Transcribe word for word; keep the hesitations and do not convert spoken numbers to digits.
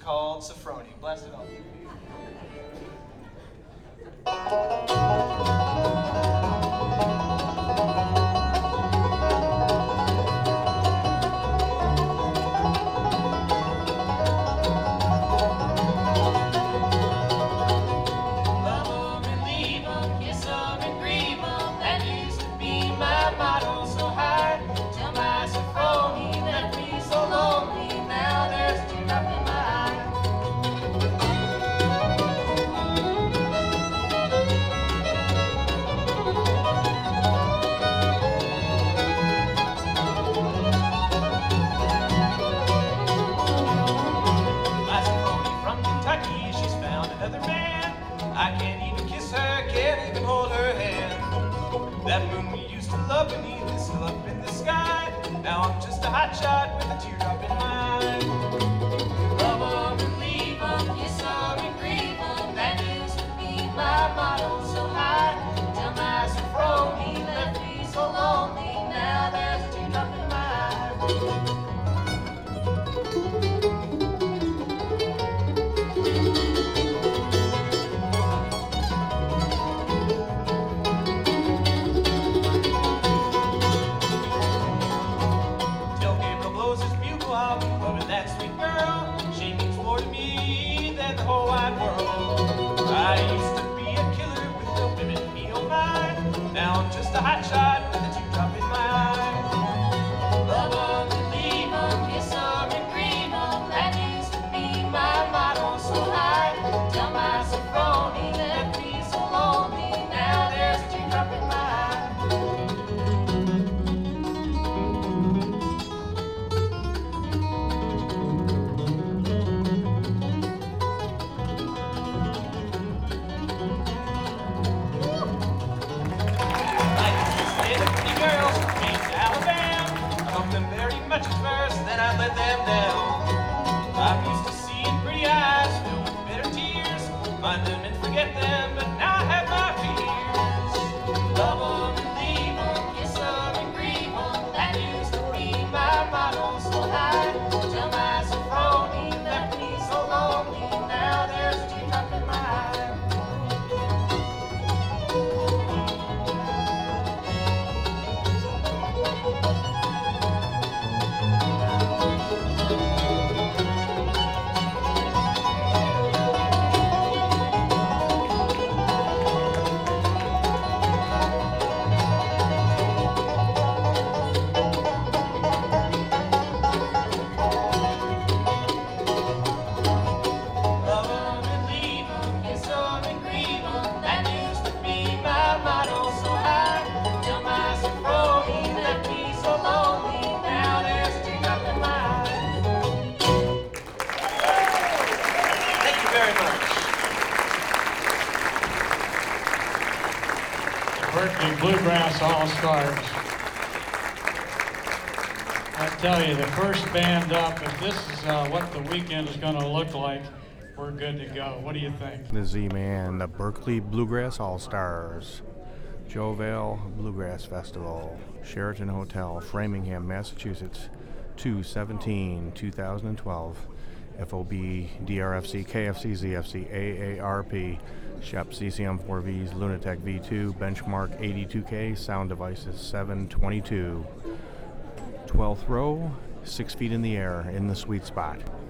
called Sophrony. Bless it all. That moon we used to love beneath is still up in the sky. Now I'm just a hot shot with a teardrop in my eye. Love 'em and leave 'em, kiss 'em and grieve 'em. That used to be my motto so high. Till my Sophrony left me so lonely. Now there's a teardrop in my eye. That sweet girl, she means more to me than the whole wide world. I used to be a killer with the women, me oh my. Now I'm just a hot shot with a teardrop in my eye. Love 'em and leave 'em, kiss 'em and grieve 'em. That used to be my motto so high. Till my Sophrony left me so lonely. Now there's a teardrop in my eye. Much at first, then I let them down. I'm used to seeing pretty eyes filled with bitter tears. Find them and forget them, but now I have my fears. Love 'em and leave 'em, kiss 'em and grieve 'em. That used to be my motto so high. Till my Sophrony left me so lonely. Now there's a teardrop in my eye. Berkeley Bluegrass All-Stars. I tell you, the first band up, if this is uh, what the weekend is going to look like, we're good to go. What do you think? The Z-Man, the Berkeley Bluegrass All-Stars. Joe Vale Bluegrass Festival. Sheraton Hotel, Framingham, Massachusetts, two seventeen two thousand twelve. F O B, D R F C, K F C, Z F C, A A R P, Shep C C M four Vs, Lunatech V two, Benchmark eighty-two K, Sound Devices seven twenty-two. twelfth row, six feet in the air, in the sweet spot.